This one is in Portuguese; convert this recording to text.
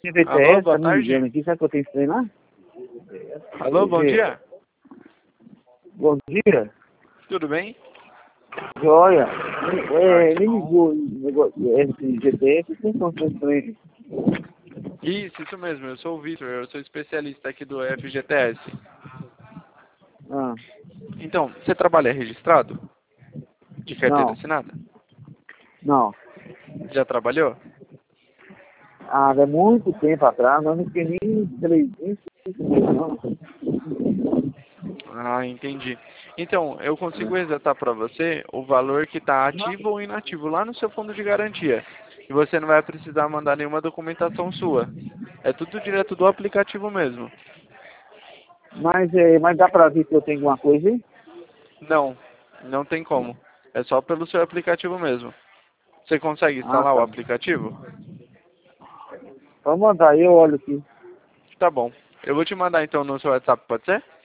Alô, VTS, boa tá me ligando tarde. aqui, sabe o que eu tenho que treinar? Alô, bom dia. Bom dia. Tudo bem? Joia. Que Ele bom. ligou esse GPS, tem contato com ele. Isso mesmo. Eu sou o Vitor, eu sou especialista aqui do FGTS. Ah, Então, você trabalha registrado? De carteira não, assinada? não. Já trabalhou? Ah, há muito tempo atrás, nós não tínhamos nem 5 meses, não. Ah, entendi. Então, eu consigo resetar para você o valor que está ativo ou inativo lá no seu fundo de garantia. E você não vai precisar mandar nenhuma documentação sua. É tudo direto do aplicativo mesmo. Mas dá pra ver que eu tenho alguma coisa aí? Não, não tem como. É só pelo seu aplicativo mesmo. Você consegue Ah, instalar o tá. aplicativo? Pode mandar aí, eu olho aqui. Tá bom. Eu vou te mandar então no seu WhatsApp, pode ser?